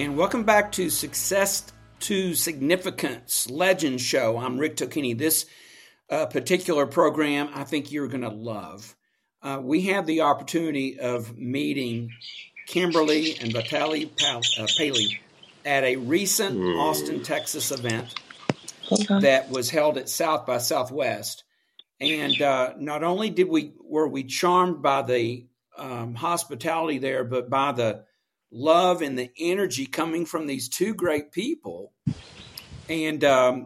and welcome back to Success to Significance Legend Show. I'm Rick Tocchini. This particular program I think you're going to love. We have the opportunity of meeting Kimberly and Vitaly Paley at a recent Austin, Texas event that was held at South by Southwest. And not only were we charmed by the hospitality there, but by the love and the energy coming from these two great people. And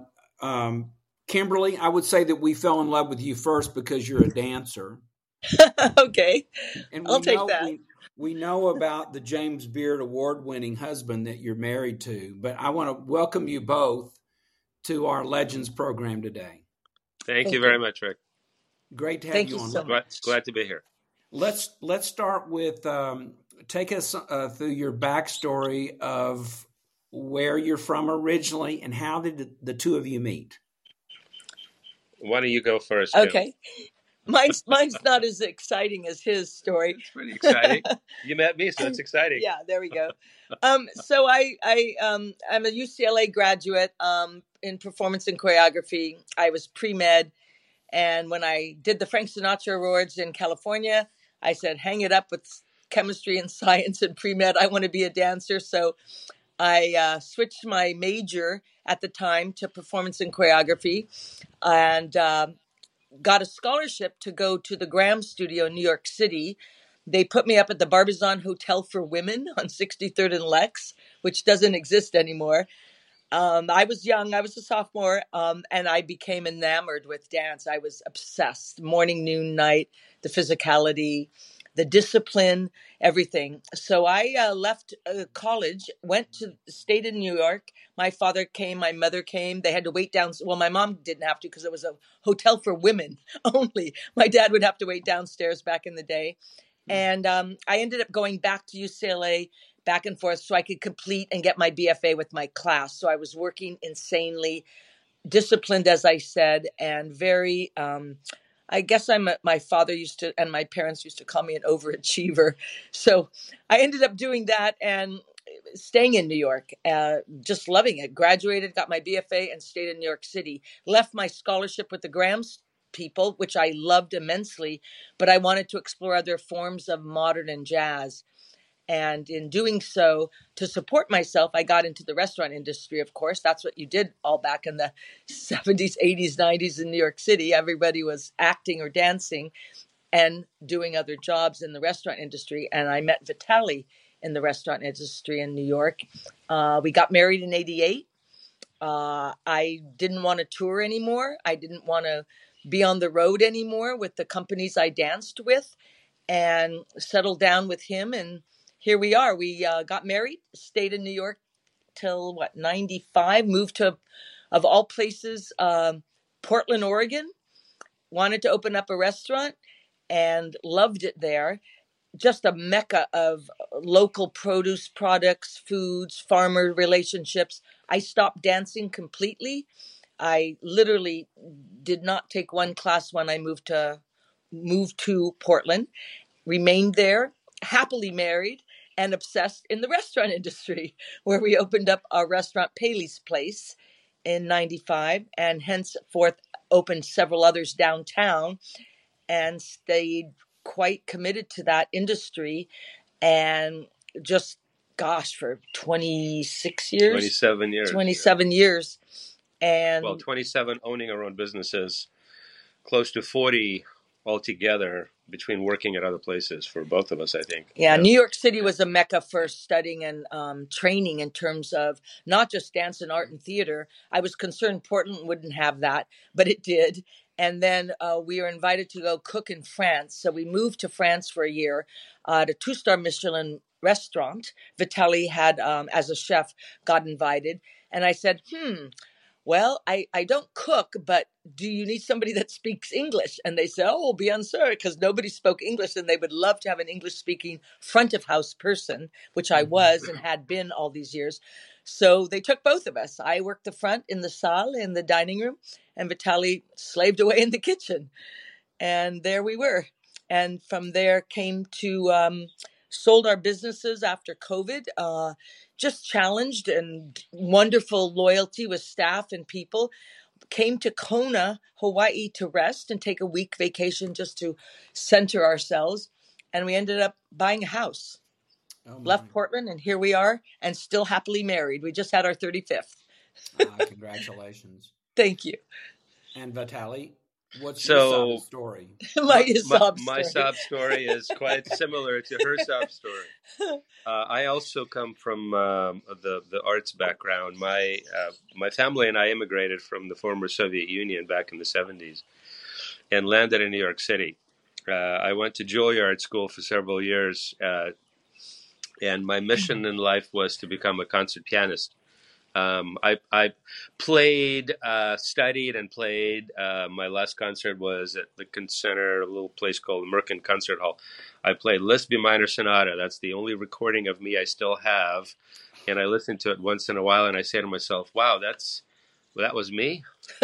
Kimberly, I would say that we fell in love with you first because you're a dancer. Okay, And I'll take that. We know about the James Beard award-winning husband that you're married to, but I want to welcome you both to our Legends program today. Thank you very much, Rick. Great to have you on. So glad to be here. Let's start with take us through your backstory of where you're from originally and how did the two of you meet? Why don't you go first, Kim? Okay. Mine's not as exciting as his story. It's pretty exciting. You met me, so it's exciting. Yeah, there we go. So I'm a UCLA graduate in performance and choreography. I was pre-med, and when I did the Frank Sinatra Awards in California, I said, hang it up with chemistry and science and pre-med. I want to be a dancer. So I switched my major at the time to performance and choreography and got a scholarship to go to the Graham Studio in New York City. They put me up at the Barbizon Hotel for Women on 63rd and Lex, which doesn't exist anymore. I was young. I was a sophomore, and I became enamored with dance. I was obsessed. Morning, noon, night, the physicality, the discipline, everything. So I left college, stayed in New York. My father came, my mother came. They had to wait down. Well, my mom didn't have to because it was a hotel for women only. My dad would have to wait downstairs back in the day. And I ended up going back to UCLA, back and forth, so I could complete and get my BFA with my class. So I was working insanely, disciplined, as I said, and very, I guess my father and my parents used to call me an overachiever. So I ended up doing that and staying in New York, just loving it. Graduated, got my BFA and stayed in New York City. Left my scholarship with the Grahams people, which I loved immensely, but I wanted to explore other forms of modern and jazz. And in doing so, to support myself, I got into the restaurant industry, of course. That's what you did all back in the 70s, 80s, 90s in New York City. Everybody was acting or dancing and doing other jobs in the restaurant industry. And I met Vitaly in the restaurant industry in New York. We got married in 88. I didn't want to tour anymore. I didn't want to be on the road anymore with the companies I danced with, and settled down with him. And here we are. We got married, stayed in New York till 95, moved to, of all places, Portland, Oregon, wanted to open up a restaurant and loved it there. Just a mecca of local produce products, foods, farmer relationships. I stopped dancing completely. I literally did not take one class when I moved to Portland, remained there, happily married, and obsessed in the restaurant industry, where we opened up our restaurant, Paley's Place, in 95, and henceforth opened several others downtown, and stayed quite committed to that industry, and just, for 26 years? 27 years. 27 years. And 27 owning our own businesses, close to 40 altogether between working at other places for both of us, I think. Yeah, New York City was a mecca for studying and training in terms of not just dance and art and theater. I was concerned Portland wouldn't have that, but it did. And then we were invited to go cook in France. So we moved to France for a year at a 2-star Michelin restaurant. Vitaly had, as a chef, got invited. And I said, well, I don't cook, but do you need somebody that speaks English? And they said, oh, bien sûr, because nobody spoke English and they would love to have an English-speaking front of house person, which I was and had been all these years. So they took both of us. I worked the front in the salle, in the dining room, and Vitaly slaved away in the kitchen. And there we were. And from there came to, sold our businesses after COVID just challenged, and wonderful loyalty with staff and people. Came to Kona, Hawaii to rest and take a week vacation just to center ourselves. And we ended up buying a house. Oh, left Portland, and here we are, and still happily married. We just had our 35th. Congratulations. Thank you. And Vitaly, what's your sob story? My sob story is quite similar to her sob story. I also come from the arts background. My family and I immigrated from the former Soviet Union back in the 70s and landed in New York City. I went to Juilliard School for several years, and my mission in life was to become a concert pianist. I played, studied and played. My last concert was at Lincoln Center, a little place called Merkin Concert Hall. I played Liszt B Minor Sonata. That's the only recording of me I still have. And I listen to it once in a while and I say to myself, wow, that was me.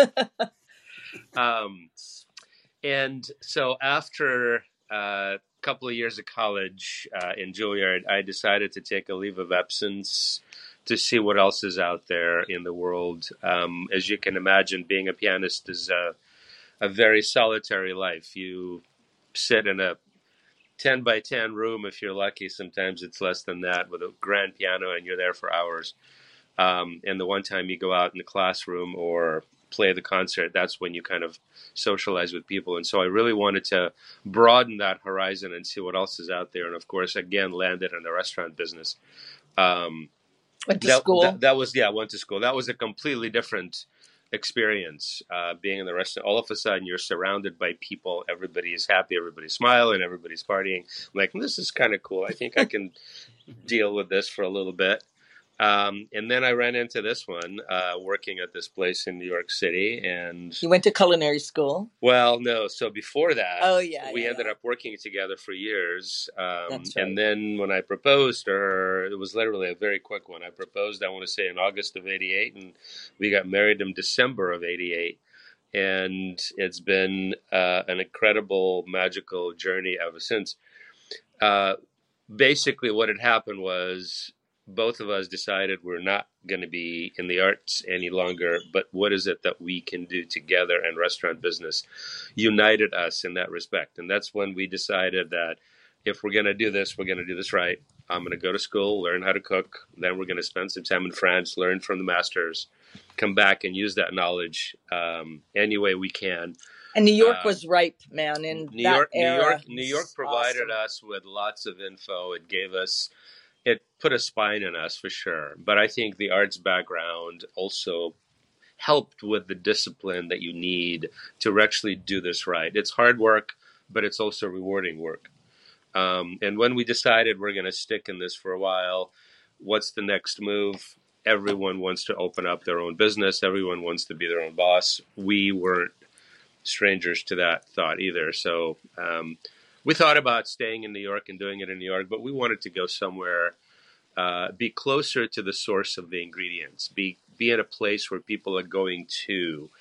And so after a couple of years of college in Juilliard, I decided to take a leave of absence to see what else is out there in the world. As you can imagine, being a pianist is a very solitary life. You sit in a 10 by 10 room if you're lucky. Sometimes it's less than that with a grand piano and you're there for hours. And the one time you go out in the classroom or play the concert, that's when you kind of socialize with people. And so I really wanted to broaden that horizon and see what else is out there. And of course, again, landed in the restaurant business. Went to school? I went to school. That was a completely different experience, being in the restaurant. All of a sudden, you're surrounded by people. Everybody's happy. Everybody's smiling. Everybody's partying. I'm like, this is kind of cool. I think I can deal with this for a little bit. And then I ran into this one, working at this place in New York City. And you went to culinary school? Well, no. So before that, we ended up working together for years. That's right. And then when I proposed to her, it was literally a very quick one. I proposed, I want to say, in August of '88, and we got married in December of '88. And it's been an incredible, magical journey ever since. Basically, what had happened was, both of us decided we're not going to be in the arts any longer, but what is it that we can do together? And restaurant business united us in that respect. And that's when we decided that if we're going to do this, we're going to do this right. I'm going to go to school, learn how to cook. Then we're going to spend some time in France, learn from the masters, come back and use that knowledge any way we can. And New York was ripe, man. In New York provided us with lots of info. It put a spine in us for sure. But I think the arts background also helped with the discipline that you need to actually do this right. It's hard work, but it's also rewarding work. And when we decided we're going to stick in this for a while, what's the next move? Everyone wants to open up their own business. Everyone wants to be their own boss. We weren't strangers to that thought either. So we thought about staying in New York and doing it in New York, but we wanted to go somewhere, be closer to the source of the ingredients, be in a place where people are going to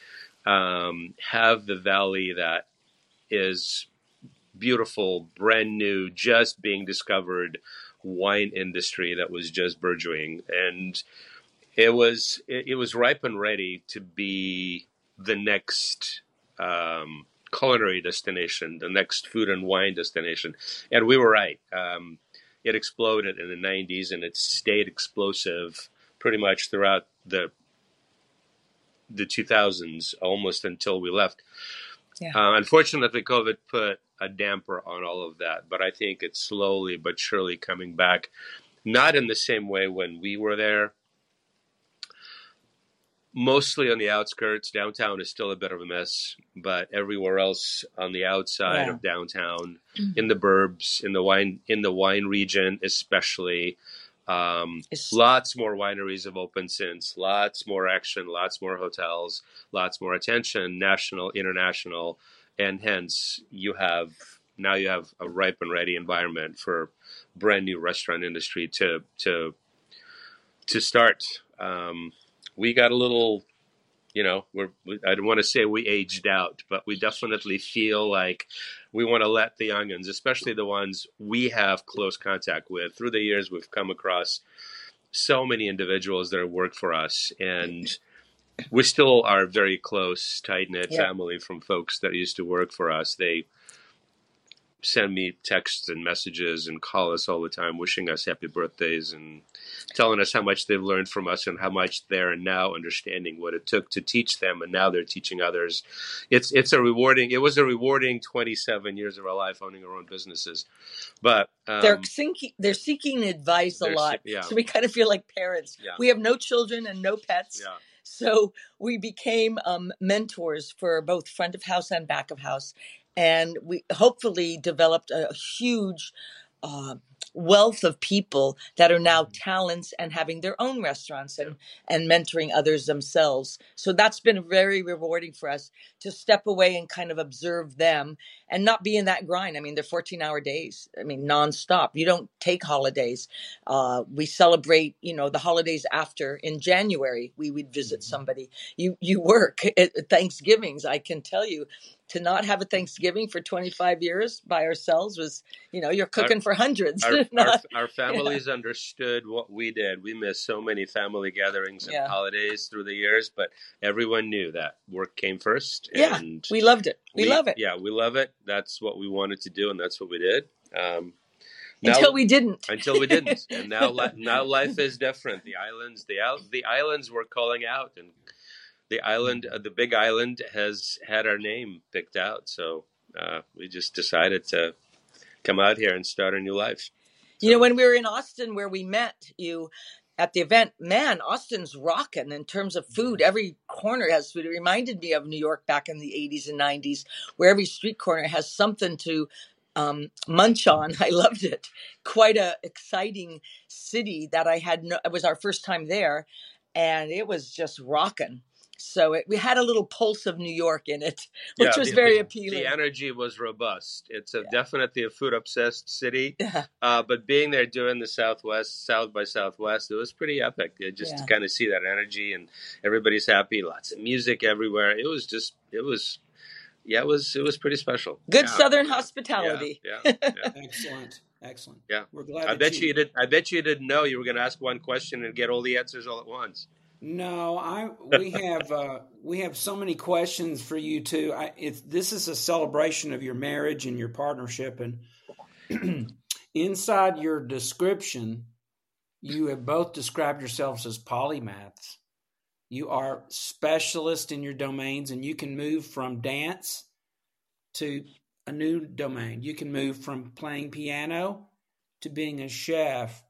have the valley that is beautiful, brand new, just being discovered wine industry that was just burgeoning. And it was ripe and ready to be the next culinary destination, the next food and wine destination. And we were right. It exploded in the 90s, and it stayed explosive pretty much throughout the 2000s, almost until we left. Yeah. Unfortunately, COVID put a damper on all of that, but I think it's slowly but surely coming back. Not in the same way when we were there. Mostly on the outskirts. Downtown is still a bit of a mess, but everywhere else on the outside of downtown, in the burbs, in the wine region especially, lots more wineries have opened since. Lots more action, lots more hotels, lots more attention, national, international, and hence you have a ripe and ready environment for brand new restaurant industry to start. We got a little, I don't want to say we aged out, but we definitely feel like we want to let the youngins, especially the ones we have close contact with. Through the years, we've come across so many individuals that work for us, and we still are very close, tight-knit family from folks that used to work for us. They send me texts and messages and call us all the time, wishing us happy birthdays and telling us how much they've learned from us and how much they're now understanding what it took to teach them, and now they're teaching others. It was a rewarding 27 years of our life owning our own businesses. But they're seeking advice a lot. So we kind of feel like parents. We have no children and no pets. So we became mentors for both front of house and back of house. And we hopefully developed a huge wealth of people that are now talents and having their own restaurants and mentoring others themselves. So that's been very rewarding for us to step away and kind of observe them and not be in that grind. I mean, they're 14-hour days. I mean, nonstop. You don't take holidays. We celebrate, the holidays after. In January, we would visit somebody. You work at Thanksgivings. I can tell you, to not have a Thanksgiving for 25 years by ourselves was, you're cooking for hundreds. Our families understood what we did. We missed so many family gatherings and holidays through the years, but everyone knew that work came first. And we loved it. We love it. Yeah, we love it. That's what we wanted to do, and that's what we did. Until we didn't. And now life is different. The islands were calling out, and the big island has had our name picked out. So we just decided to come out here and start a new life. So, when we were in Austin, where we met you at the event, man, Austin's rocking in terms of food. Every corner has food. It reminded me of New York back in the 80s and 90s, where every street corner has something to munch on. I loved it. Quite a exciting city that it was our first time there, and it was just rocking. So we had a little pulse of New York in it, which was very appealing. The energy was robust. It's definitely a food-obsessed city. But being there doing the South by Southwest, it was pretty epic. Just to kind of see that energy, and everybody's happy, lots of music everywhere. It was pretty special. Good Southern hospitality. Yeah. Excellent. Yeah. We're glad. I bet you didn't know you were going to ask one question and get all the answers all at once. No, we have so many questions for you too. This is a celebration of your marriage and your partnership, and inside your description, you have both described yourselves as polymaths. You are specialists in your domains, and you can move from dance to a new domain. You can move from playing piano to being a chef.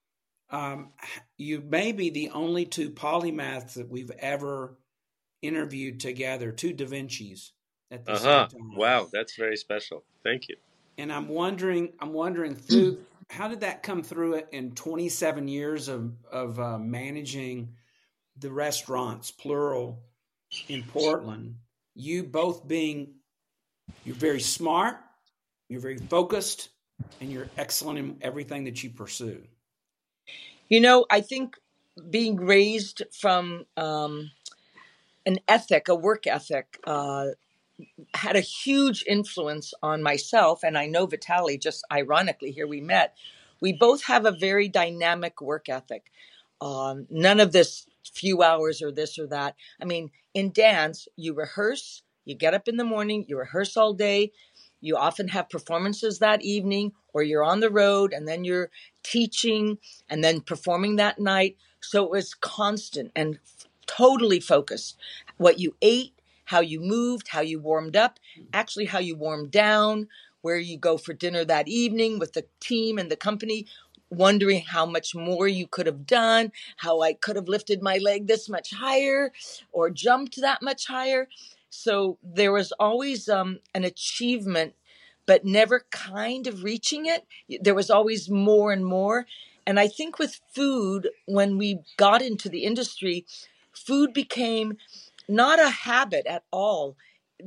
You may be the only two polymaths that we've ever interviewed together, two Da Vincis at the same time. Wow, that's very special. Thank you. And I'm wondering through how did that come through it in 27 years of managing the restaurants, plural, in Portland. You both you're very smart, you're very focused, and you're excellent in everything that you pursue. I think being raised from a work ethic, had a huge influence on myself. And I know Vitaly, just ironically, here we met. We both have a very dynamic work ethic. None of this few hours or this or that. I mean, in dance, you rehearse, you get up in the morning, you rehearse all day. You often have performances that evening, or you're on the road and then you're teaching and then performing that night. So it was constant and totally focused. What you ate, how you moved, how you warmed up, actually how you warmed down, where you go for dinner that evening with the team and the company, wondering how much more you could have done, how I could have lifted my leg this much higher or jumped that much higher. So there was always an achievement, but never kind of reaching it. There was always more and more. And I think with food, when we got into the industry, food became not a habit at all.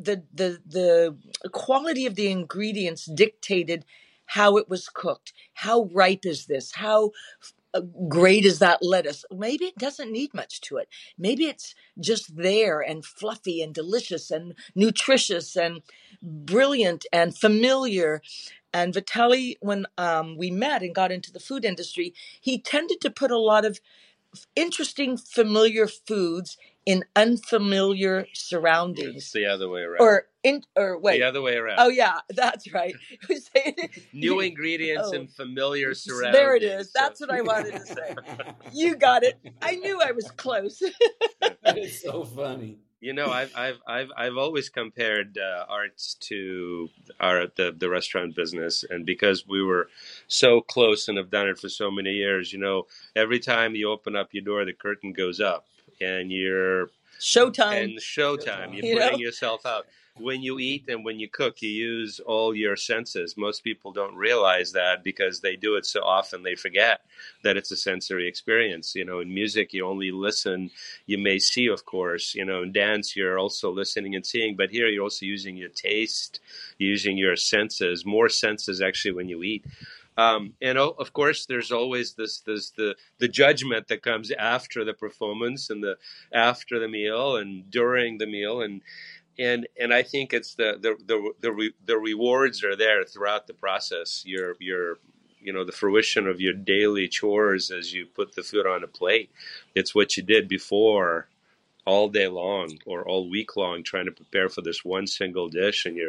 The quality of the ingredients dictated how it was cooked. How ripe is this? How great is that lettuce? Maybe it doesn't need much to it. Maybe it's just there and fluffy and delicious and nutritious and brilliant and familiar. And Vitaly, when we met and got into the food industry, he tended to put a lot of interesting, familiar foods in unfamiliar surroundings. It's the other way around. Or wait. The other way around. Oh, yeah, that's right. New ingredients in familiar surroundings. There it is. That's what I wanted to say. You got it. I knew I was close. It's so funny. You know, I've always compared arts to the restaurant business, and because we were so close and have done it for so many years, you know, every time you open up your door, the curtain goes up, and you're showtime. You're putting yourself out. When you eat and when you cook, you use all your senses. Most people don't realize that because they do it so often they forget that it's a sensory experience. You know, in music, you only listen. You may see, of course. You know, in dance, you're also listening and seeing. But here, you're also using your taste, using your senses, more senses actually when you eat. And of course, there's always the judgment that comes after the performance and after the meal and during the meal and I think it's the rewards are there throughout the process. Your the fruition of your daily chores as you put the food on a plate. It's what you did before all day long or all week long trying to prepare for this one single dish, and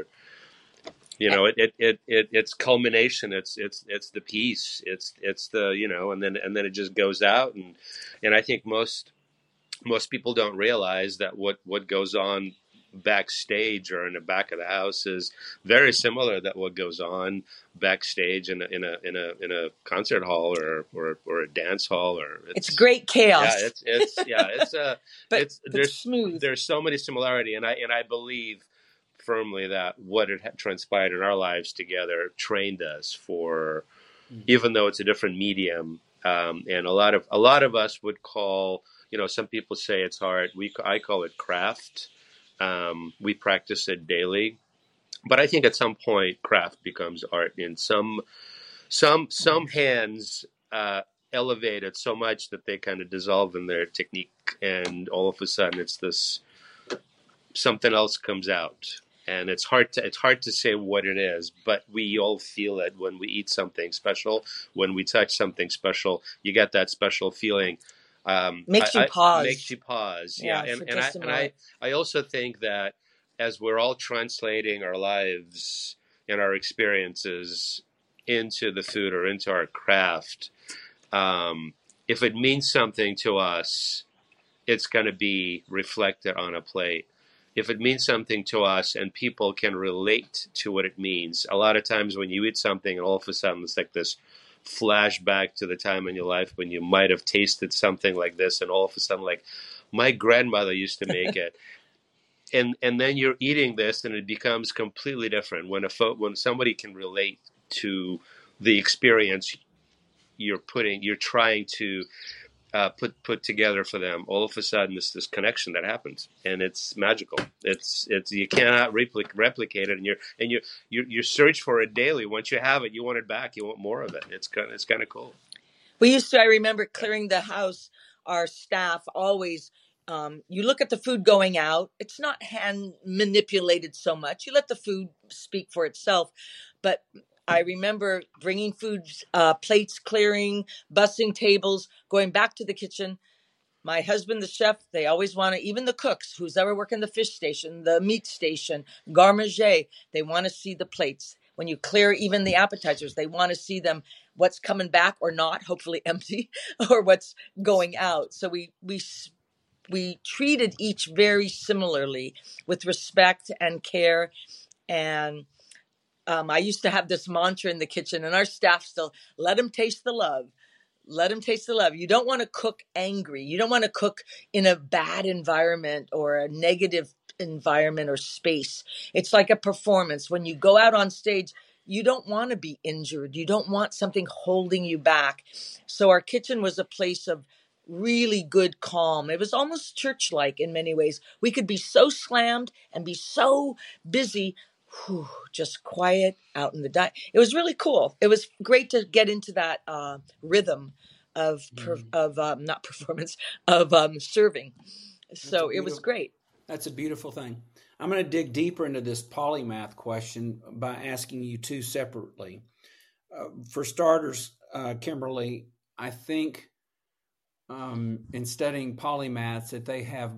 it's culmination. It's the piece. It's the and then it just goes out and I think most people don't realize that what goes on backstage or in the back of the house is very similar to what goes on backstage in a concert hall or a dance hall or it's great chaos. There's smooth. There's so many similarity, and I believe firmly that what had transpired in our lives together trained us for, even though it's a different medium, and a lot of us would call, some people say it's art. I call it craft. We practice it daily, but I think at some point craft becomes art. In some hands elevate it so much that they kind of dissolve in their technique, and all of a sudden it's this something else comes out. And it's hard to say what it is, but we all feel it when we eat something special, when we touch something special. You get that special feeling. Makes you pause. Makes you pause. Yeah. And I also think that as we're all translating our lives and our experiences into the food or into our craft, if it means something to us, it's going to be reflected on a plate. If it means something to us and people can relate to what it means, a lot of times when you eat something and all of a sudden it's like this flashback to the time in your life when you might have tasted something like this, and all of a sudden, like, my grandmother used to make it, and then you're eating this, and it becomes completely different when somebody can relate to the experience you're trying to put together for them. All of a sudden, this connection that happens, and it's magical. It's you cannot replicate it, and you search for it daily. Once you have it, you want it back. You want more of it. It's kind of cool. I remember clearing the house. Our staff always. You look at the food going out. It's not hand manipulated so much. You let the food speak for itself, but. I remember bringing food, plates clearing, bussing tables, going back to the kitchen. My husband, the chef, they always want to, even the cooks, who's ever worked in the fish station, the meat station, garde-manger, they want to see the plates. When you clear even the appetizers, they want to see them, what's coming back or not, hopefully empty, or what's going out. So we treated each very similarly with respect and care. And I used to have this mantra in the kitchen, and our staff still, let them taste the love. Let them taste the love. You don't want to cook angry. You don't want to cook in a bad environment or a negative environment or space. It's like a performance. When you go out on stage, you don't want to be injured. You don't want something holding you back. So our kitchen was a place of really good calm. It was almost church-like in many ways. We could be so slammed and be so busy, just quiet out in the It was really cool. It was great to get into that rhythm of Mhm. not performance, of serving. That's a So it was beautiful. great. That's a beautiful thing. I'm going to dig deeper into this polymath question by asking you two separately. For starters, Kimberly, I think in studying polymaths that they have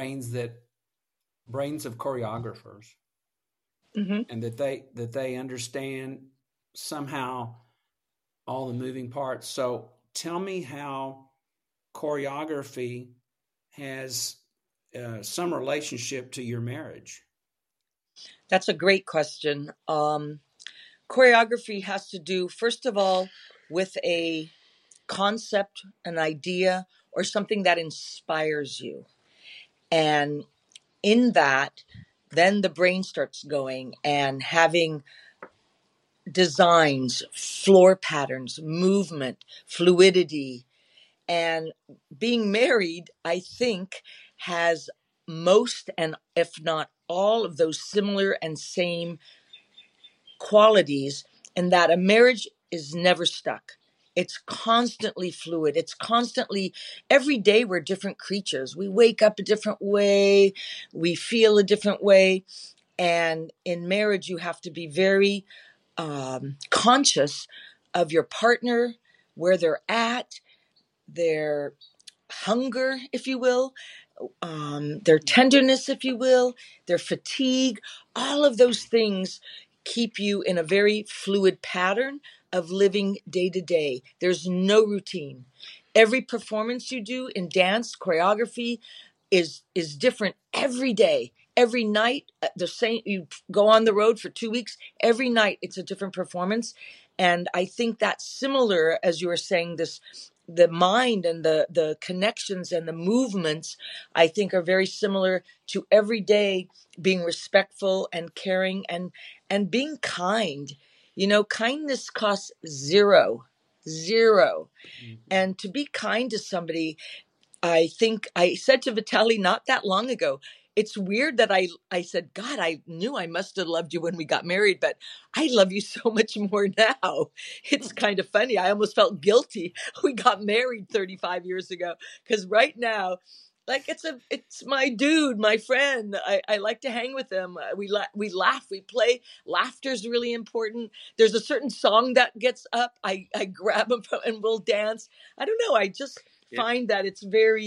brains of choreographers, Hmm. and that they understand somehow all the moving parts. So tell me how choreography has some relationship to your marriage. That's a great question. Choreography has to do, first of all, with a concept, an idea, or something that inspires you. And in that, then the brain starts going and having designs, floor patterns, movement, fluidity. And being married, I think, has most and if not all of those similar and same qualities, and that a marriage is never stuck. It's constantly fluid. It's constantly, every day we're different creatures. We wake up a different way. We feel a different way. And in marriage, you have to be very conscious of your partner, where they're at, their hunger, if you will, their tenderness, if you will, their fatigue. All of those things keep you in a very fluid pattern of living day to day. There's no routine. Every performance you do in dance, choreography is different every day. Every night, the same. You go on the road for 2 weeks. Every night, it's a different performance, and I think that's similar, as you were saying. The mind and the connections and the movements, I think, are very similar to every day being respectful and caring and being kind. Kindness costs zero, zero. Mhm. And to be kind to somebody, I think I said to Vitaly not that long ago, it's weird that I said, God, I knew I must have loved you when we got married, but I love you so much more now. It's kind of funny. I almost felt guilty. We got married 35 years ago because right now, like it's my dude, my friend. I like to hang with him. We laugh, we play. Laughter's really important. There's a certain song that gets up. I grab him and we'll dance. I don't know. I just It, find that it's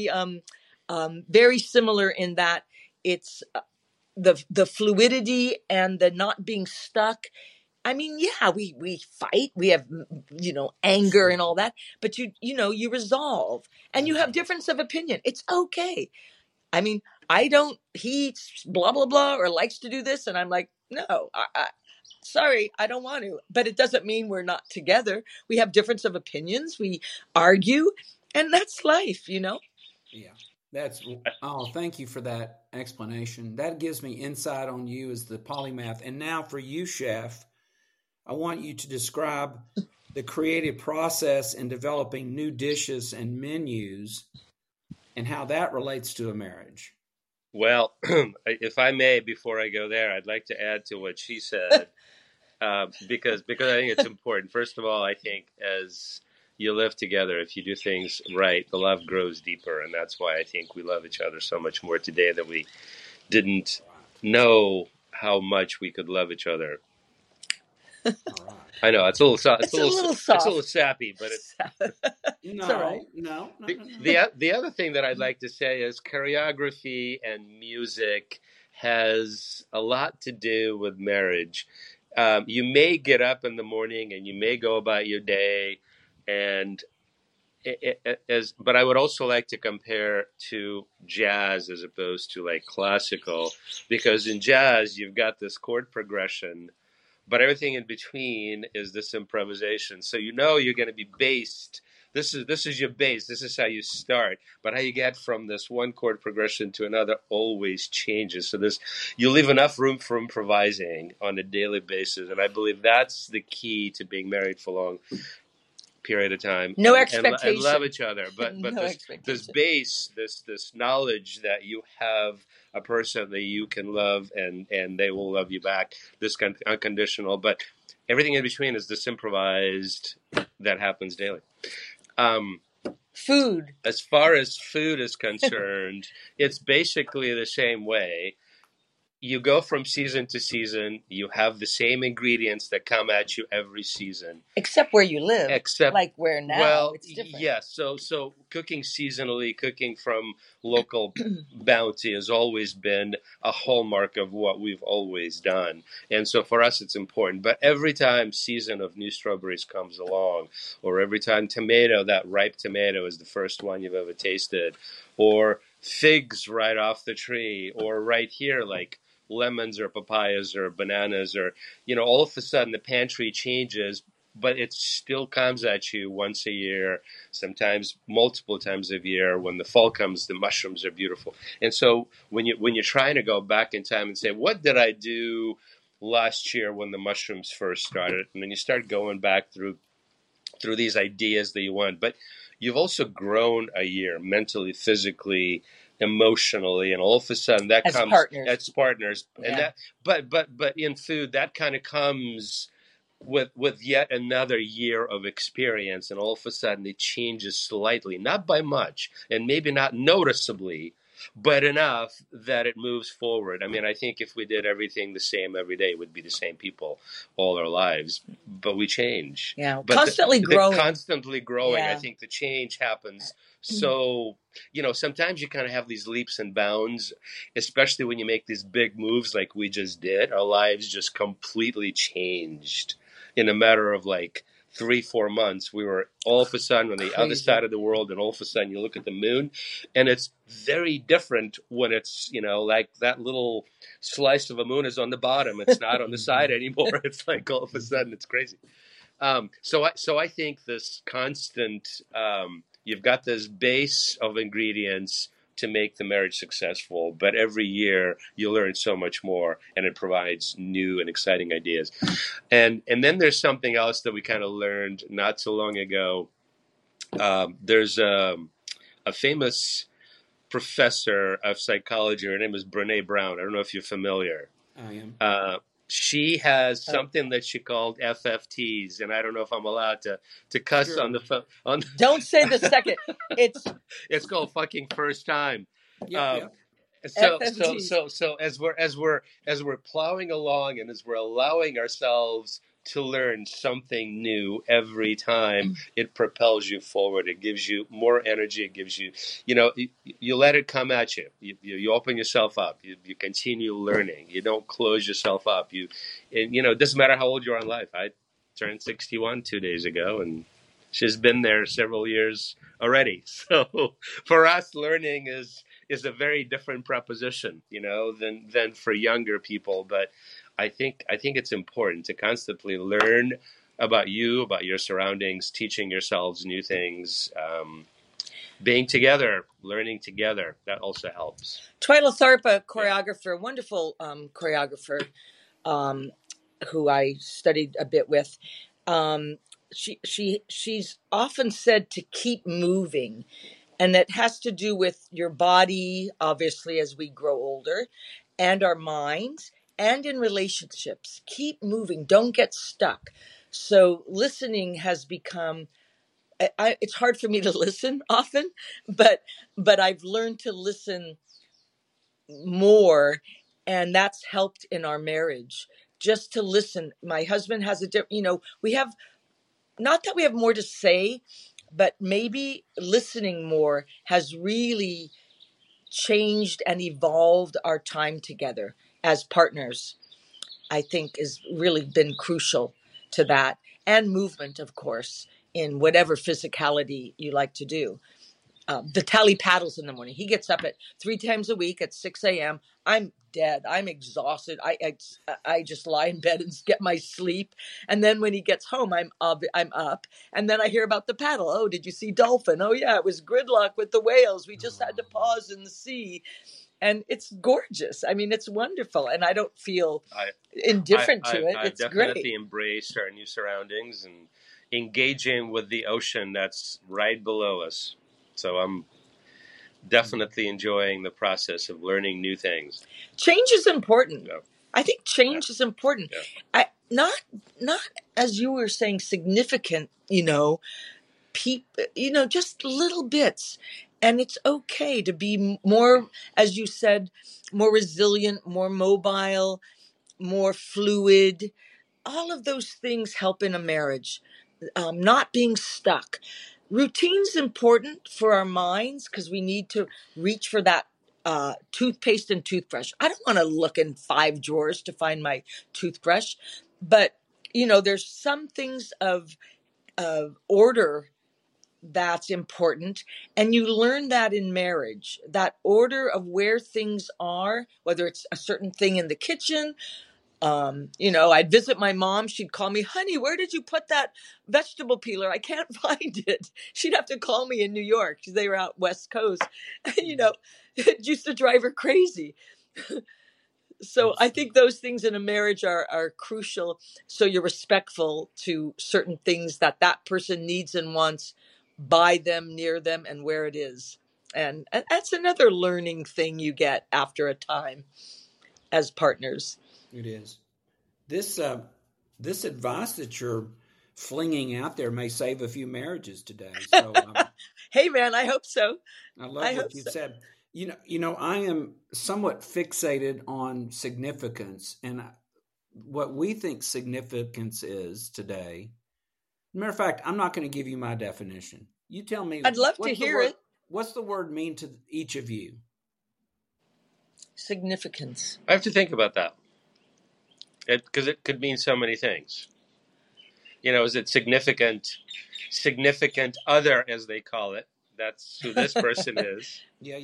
very similar in that it's the fluidity and the not being stuck. I mean, yeah, we fight, we have anger Sure. and all that, but you resolve and you have Absolutely. difference of opinion. It's okay. I mean, I don't. He blah blah blah or likes to do this, and I'm like, no, sorry, I don't want to. But it doesn't mean we're not together. We have difference of opinions. We argue, and that's life. Yeah. That's thank you for that explanation. That gives me insight on you as the polymath. And now for you, chef, I want you to describe the creative process in developing new dishes and menus and how that relates to a marriage. well, if I may, before I go there, I'd like to add to what she said, because I think it's important. First of all, I think as you live together, if you do things right, the love grows deeper, and that's why I think we love each other so much more today than we didn't know how much we could love each other. All right. I know it's a little, It's a little it's a little soft. sappy, but It's all right. No. the other thing that I'd like to say is choreography and music has a lot to do with marriage. You may get up in the morning and you may go about your day, and but I would also like to compare to jazz as opposed to like classical, because in jazz you've got this chord progression, but everything in between is this improvisation. So you're going to be based. This is your base. This is how you start. But how you get from this one chord progression to another always changes. So you leave enough room for improvising on a daily basis, and I believe that's the key to being married for long period of time, No and love expectation. each other. But No this expectation. base, this knowledge that you have a person that you can love, and they will love you back, this kind of unconditional. But everything in between is this improvised that happens daily. Food. As far as food is concerned, it's basically the same way. You go from season to season. You have the same ingredients that come at you every season. Except where you live. Except, like where now, well, it's different. yes. So cooking seasonally, cooking from local bounty has always been a hallmark of what we've always done. And so for us, it's important. But every time season of new strawberries comes along, or every time that ripe tomato is the first one you've ever tasted, or figs right off the tree, or right here, like lemons or papayas or bananas, or, all of a sudden the pantry changes, but it still comes at you once a year, sometimes multiple times a year. When the fall comes, the mushrooms are beautiful. And so when you're trying to go back in time and say, what did I do last year when the mushrooms first started? And then you start going back through these ideas that you want, but you've also grown a year mentally, physically, emotionally, and all of a sudden that as comes partners. as partners. Yeah. And that, but in food, that kind of comes with yet another year of experience, and all of a sudden it changes slightly, not by much, and maybe not noticeably, but enough that it moves forward. I mean, I think if we did everything the same every day, it would be the same people all our lives, but we change. Yeah, But constantly growing. Constantly growing. Yeah. I think the change happens. So, sometimes you kind of have these leaps and bounds, especially when you make these big moves like we just did. Our lives just completely changed in a matter of like 3-4 months. We were all of a sudden on the other side of the world, and all of a sudden you look at the moon, and it's very different when it's, like that little slice of a moon is on the bottom. It's not on the side anymore. It's like all of a sudden it's crazy. So I think this constant, you've got this base of ingredients to make the marriage successful, but every year you learn so much more, and it provides new and exciting ideas. And then there's something else that we kind of learned not so long ago. There's a famous professor of psychology. Her name is Brené Brown. I don't know if you're familiar. I am. She has something that she called FFTs, and I don't know if I'm allowed to cuss Sure. on the phone. Don't say the second. It's called fucking first time. Yeah. So as we're plowing along, and as we're allowing ourselves to learn something new every time, it propels you forward. It gives you more energy. It gives you, you let it come at you. You open yourself up. You continue learning. You don't close yourself up. It doesn't matter how old you are in life. I turned 61 2 days ago, and she's been there several years already. So for us, learning is a very different proposition, than for younger people. But I think it's important to constantly learn about you, about your surroundings, teaching yourselves new things, being together, learning together. That also helps. Twyla Tharp, a choreographer, wonderful choreographer, who I studied a bit with. She's often said to keep moving, and that has to do with your body, obviously, as we grow older, and our minds. And in relationships, keep moving. Don't get stuck. So listening has become, it's hard for me to listen often, but I've learned to listen more, and that's helped in our marriage. Just to listen. My husband has a different, we have, not that we have more to say, but maybe listening more has really changed and evolved our time together as partners. I think has really been crucial to that. And movement, of course, in whatever physicality you like to do. The Tally paddles in the morning. He gets up at 3 times a week at 6 a.m. I'm dead. I'm exhausted. I just lie in bed and get my sleep. And then when he gets home, I'm up. And then I hear about the paddle. Oh, did you see dolphin? Oh, yeah, it was gridlock with the whales. We just had to pause in the sea. And it's gorgeous. I mean, it's wonderful. And I don't feel indifferent to it. It's great. I definitely embraced our new surroundings and engaging with the ocean that's right below us. So I'm definitely enjoying the process of learning new things. Change is important. Yeah. I think change is important. Yeah. Not as you were saying, significant, just little bits. And it's okay to be more, as you said, more resilient, more mobile, more fluid. All of those things help in a marriage. Not being stuck. Routine's important for our minds because we need to reach for that toothpaste and toothbrush. I don't want to look in 5 drawers to find my toothbrush, but there's some things of order that's important, and you learn that in marriage. That order of where things are, whether it's a certain thing in the kitchen. I'd visit my mom. She'd call me, honey, where did you put that vegetable peeler? I can't find it. She'd have to call me in New York. They were out West Coast. It used to drive her crazy. So I think those things in a marriage are crucial. So you're respectful to certain things that person needs and wants, by them, near them, and where it is. And that's another learning thing you get after a time as partners. It is. This advice that you're flinging out there may save a few marriages today. So, hey, man, I hope so. I love what you said. I am somewhat fixated on significance, and what we think significance is today. Matter of fact, I'm not going to give you my definition. You tell me. I'd love to hear it. What's the word mean to each of you? Significance. I have to think about that. Because it could mean so many things. Is it significant other, as they call it? That's who this person is. Yeah.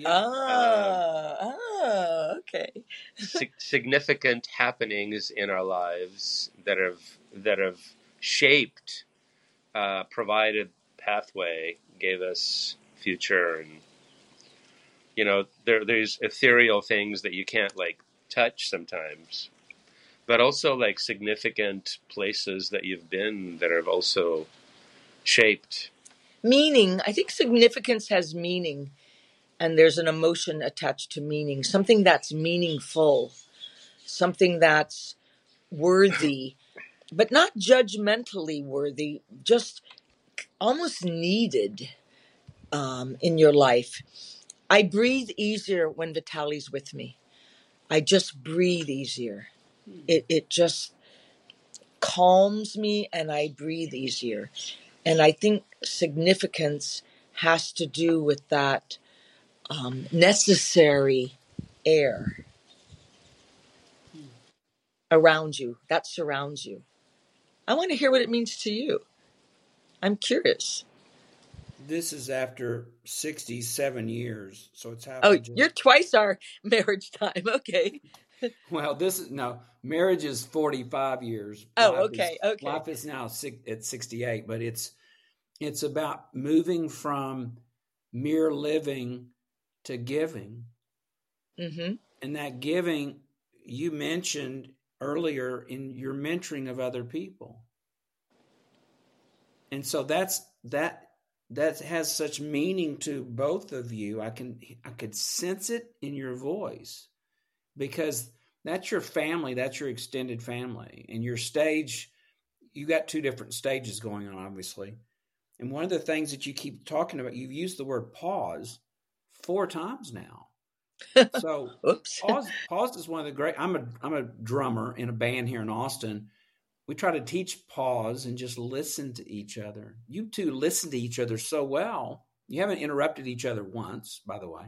Okay. Significant happenings in our lives that have shaped, provided pathway, gave us future, and there's ethereal things that you can't touch sometimes. But also significant places that you've been that have also shaped. Meaning. I think significance has meaning, and there's an emotion attached to meaning. Something that's meaningful, something that's worthy, but not judgmentally worthy, just almost needed in your life. I breathe easier when Vitali's with me. I just breathe easier. It just calms me, and I breathe easier. And I think significance has to do with that necessary air around you, that surrounds you. I want to hear what it means to you. I'm curious. This is after 67 years, so it's happened. Oh, you're twice our marriage time. Okay. Well, marriage is 45 years. Oh, okay. Life is now at 68, but it's about moving from mere living to giving. Mm-hmm. And that giving, you mentioned earlier in your mentoring of other people. And so that has such meaning to both of you. I could sense it in your voice, because that's your family, that's your extended family. And your stage, you got 2 different stages going on, obviously. And one of the things that you keep talking about, you've used the word pause 4 times now. So Oops. pause is one of the great. I'm a drummer in a band here in Austin. We try to teach pause and just listen to each other. You two listen to each other so well. You haven't interrupted each other once, by the way.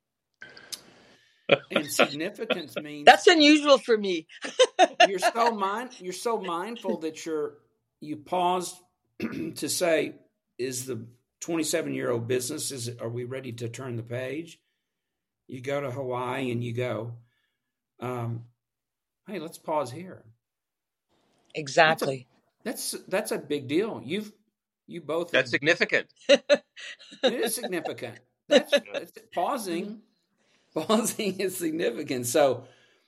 And significance means that's unusual for me. You're so mindful that you pause to say, is the 27-year-old business, are we ready to turn the page? You go to Hawaii and you go, hey, let's pause here. Exactly. That's a big deal. You both. That's significant. It is significant. That's pausing. Pausing is significant. So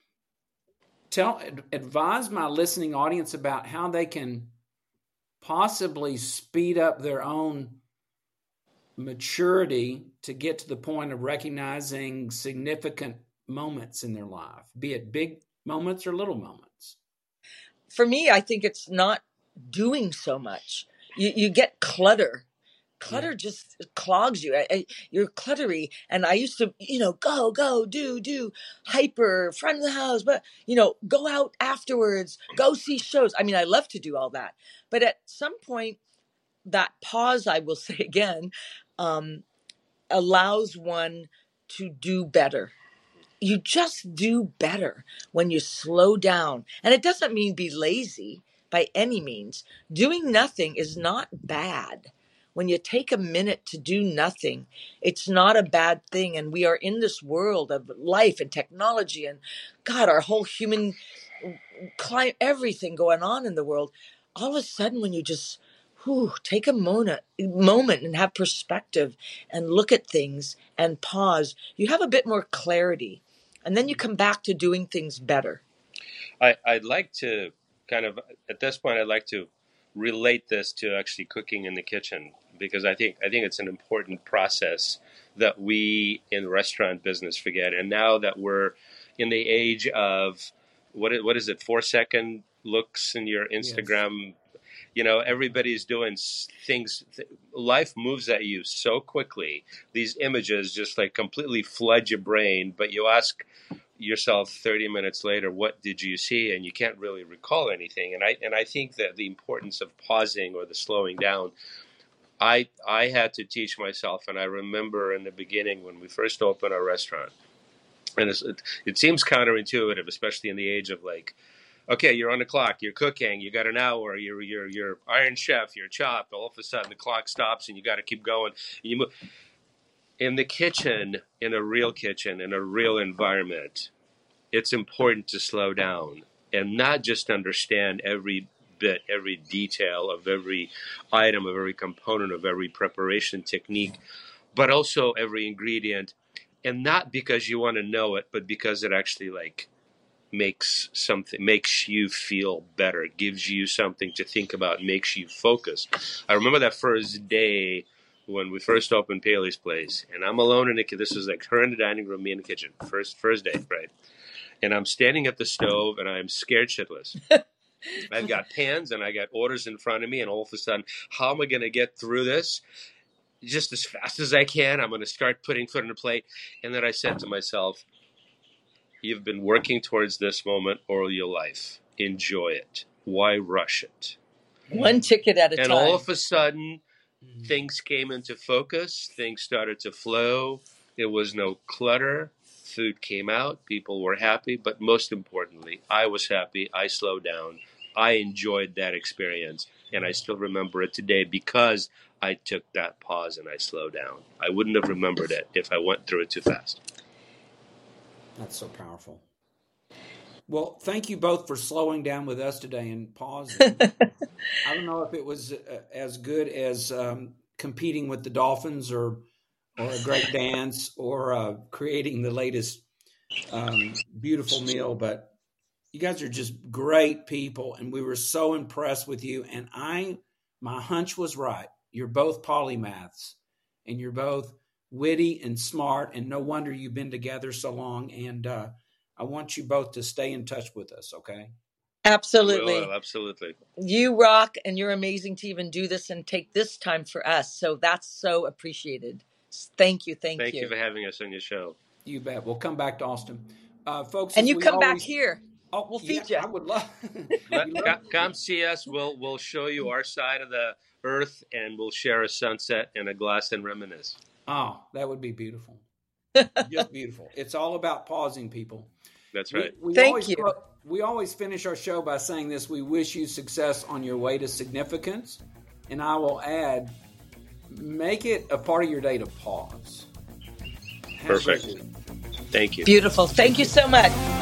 advise my listening audience about how they can possibly speed up their own maturity to get to the point of recognizing significant moments in their life, be it big moments or little moments. For me, I think it's not doing so much. You get clutter Clutter just clogs you. You're cluttery. And I used to, go, do, hyper, front of the house, but, go out afterwards, go see shows. I mean, I love to do all that. But at some point, that pause, I will say again, allows one to do better. You just do better when you slow down. And it doesn't mean be lazy by any means. Doing nothing is not bad. When you take a minute to do nothing, it's not a bad thing. And we are in this world of life and technology and God, our whole human climate, everything going on in the world. All of a sudden, when you just take a moment and have perspective and look at things and pause, you have a bit more clarity. And then you come back to doing things better. I'd like to at this point, I'd like to relate this to actually cooking in the kitchen, because I think it's an important process that we in the restaurant business forget. And now that we're in the age of, what is it, 4-second looks in your Instagram, yes. Everybody's doing things. Life moves at you so quickly. These images just like completely flood your brain, but you ask yourself 30 minutes later, what did you see? And you can't really recall anything. And I think that the importance of pausing or the slowing down, I had to teach myself. And I remember in the beginning when we first opened our restaurant, and it seems counterintuitive, especially in the age of like, okay, you're on the clock, you're cooking, you got an hour, you're Iron Chef, you're chopped. All of a sudden the clock stops and you got to keep going. You move. In the kitchen, in a real kitchen, in a real environment, it's important to slow down and not just understand every bit, every detail of every item, of every component, of every preparation technique, but also every ingredient. And not because you want to know it, but because it actually makes you feel better, gives you something to think about, makes you focus. I remember that first day when we first opened Paley's Place, and I'm alone in the kitchen. This was like her in the dining room, me in the kitchen. First day, right? And I'm standing at the stove, and I'm scared shitless. I've got pans, and I got orders in front of me, and all of a sudden, how am I going to get through this? Just as fast as I can. I'm going to start putting food on the plate. And then I said to myself, you've been working towards this moment all your life. Enjoy it. Why rush it? One ticket at a time. And all of a sudden, things came into focus. Things started to flow. There was no clutter. Food came out. People were happy. But most importantly, I was happy. I slowed down. I enjoyed that experience. And I still remember it today because I took that pause and I slowed down. I wouldn't have remembered it if I went through it too fast. That's so powerful. Well, thank you both for slowing down with us today and pausing. I don't know if it was as good as competing with the Dolphins or a great dance or creating the latest beautiful meal, but you guys are just great people, and we were so impressed with you. And my hunch was right. You're both polymaths, and you're both witty and smart, and no wonder you've been together so long. And I want you both to stay in touch with us, okay? Absolutely. Well, absolutely. You rock, and you're amazing to even do this and take this time for us. So that's so appreciated. Thank you. Thank you for having us on your show. You bet. We'll come back to Austin. Folks, and you come back here. Oh, we'll feed you. I would love. Come see us. We'll show you our side of the earth, and we'll share a sunset and a glass and reminisce. Oh, that would be beautiful. Just beautiful. It's all about pausing, people. That's right. Thank you. We always finish our show by saying this. We wish you success on your way to significance. And I will add, make it a part of your day to pause. Perfect. Thank you. Beautiful. Thank you so much.